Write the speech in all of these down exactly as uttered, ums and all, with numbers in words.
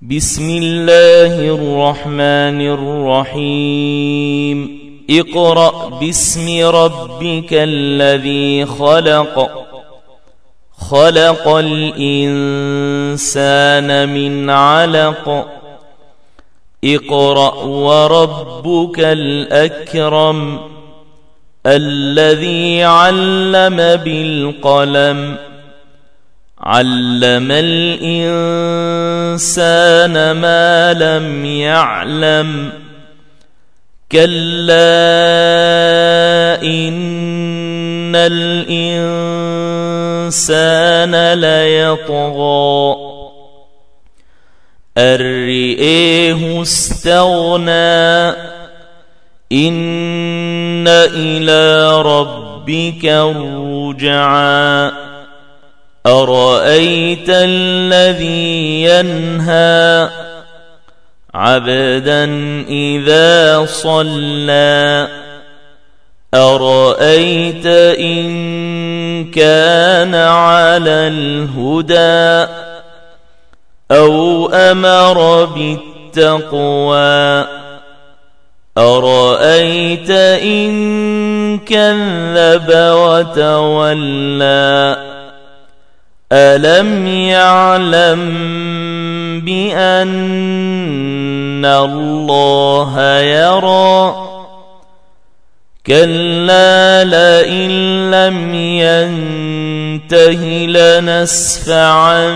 بسم الله الرحمن الرحيم اقرأ باسم ربك الذي خلق خلق الإنسان من علق اقرأ وربك الأكرم الذي علم بالقلم علم الإنسان ما لم يعلم كلا إن الإنسان ليطغى أن رآه استغنى إن إلى ربك الرجعى أرأيت الذي ينهى عبدا إذا صلى أرأيت إن كان على الهدى أو أمر بالتقوى أرأيت إن كذب وتولى ألم يعلم بأن الله يرى كلا لئن لم ينته لنسفعا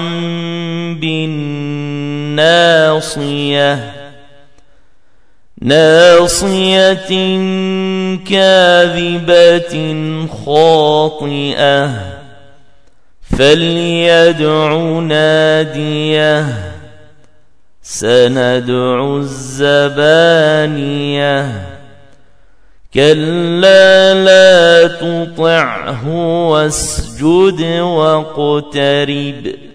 بالناصية ناصية كاذبة خاطئة فليدع ناديه سندع الزبانية كلا لا تطعه واسجد واقترب